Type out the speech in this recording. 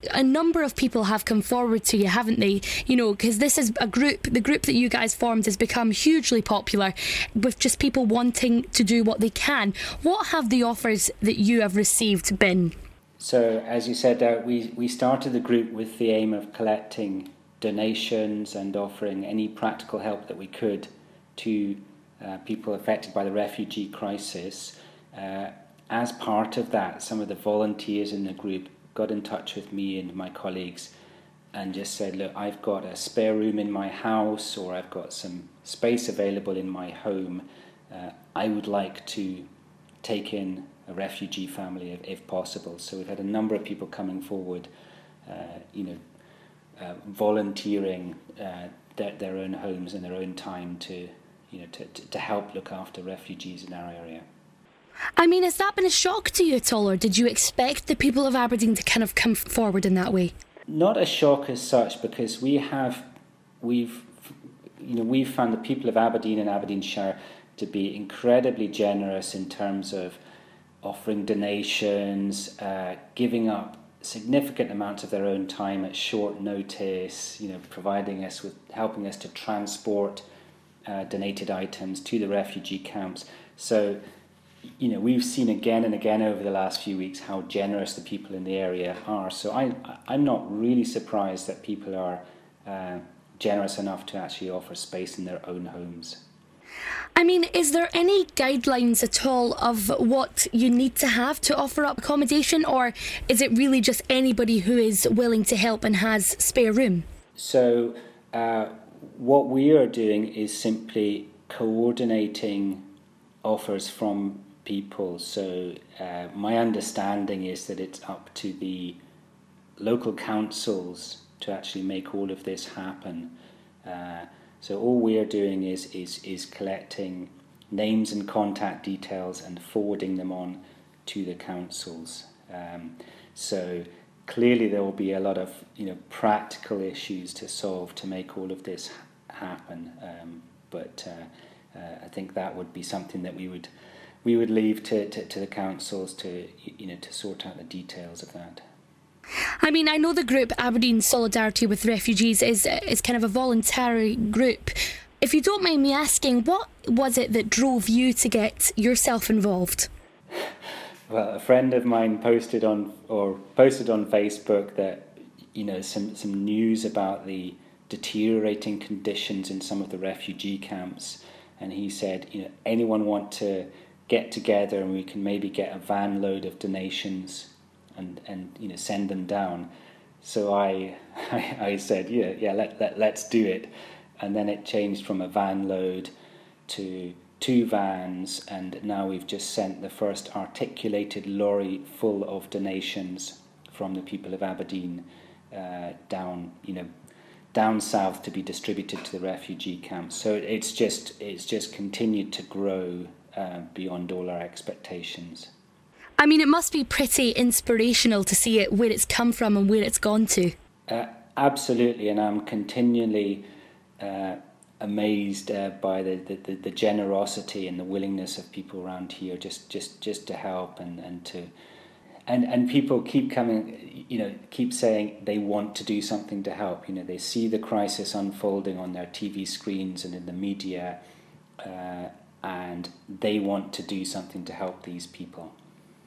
A number of people have come forward to you, haven't they? You know, because this is the group that you guys formed has become hugely popular with just people wanting to do what they can. What have the offers that you have received been? So, as you said, we started the group with the aim of collecting donations and offering any practical help that we could to people affected by the refugee crisis. As part of that, some of the volunteers in the group got in touch with me and my colleagues and just said, look, I've got a spare room in my house, or I've got some space available in my home. I would like to take in a refugee family if possible. So we've had a number of people coming forward, volunteering their own homes and their own time to help look after refugees in our area. I mean, has that been a shock to you at all, or did you expect the people of Aberdeen to kind of come forward in that way? Not a shock as such, because we've found the people of Aberdeen and Aberdeenshire to be incredibly generous in terms of offering donations, giving up significant amounts of their own time at short notice, helping us to transport donated items to the refugee camps. So, we've seen again and again over the last few weeks how generous the people in the area are. So I'm not really surprised that people are generous enough to actually offer space in their own homes. I mean, is there any guidelines at all of what you need to have to offer up accommodation, or is it really just anybody who is willing to help and has spare room? So what we are doing is simply coordinating offers from people. So my understanding is that it's up to the local councils to actually make all of this happen. So all we're doing is collecting names and contact details and forwarding them on to the councils. So clearly there will be a lot of practical issues to solve to make all of this happen. But I think that would be something that we would leave to the councils to sort out the details of that. I mean, I know the group Aberdeen Solidarity with Refugees is kind of a voluntary group. If you don't mind me asking, what was it that drove you to get yourself involved? Well, a friend of mine posted on Facebook that some news about the deteriorating conditions in some of the refugee camps, and he said, anyone want to get together and we can maybe get a van load of donations and send them down. So I said, let's do it. And then it changed from a van load to 2 vans, and now we've just sent the first articulated lorry full of donations from the people of Aberdeen down south to be distributed to the refugee camps. So it's just continued to grow beyond all our expectations. I mean, it must be pretty inspirational to see it, where it's come from and where it's gone to. Absolutely, and I'm continually amazed by the generosity and the willingness of people around here just to help and people keep coming, keep saying they want to do something to help. They see the crisis unfolding on their TV screens and in the media, and they want to do something to help these people.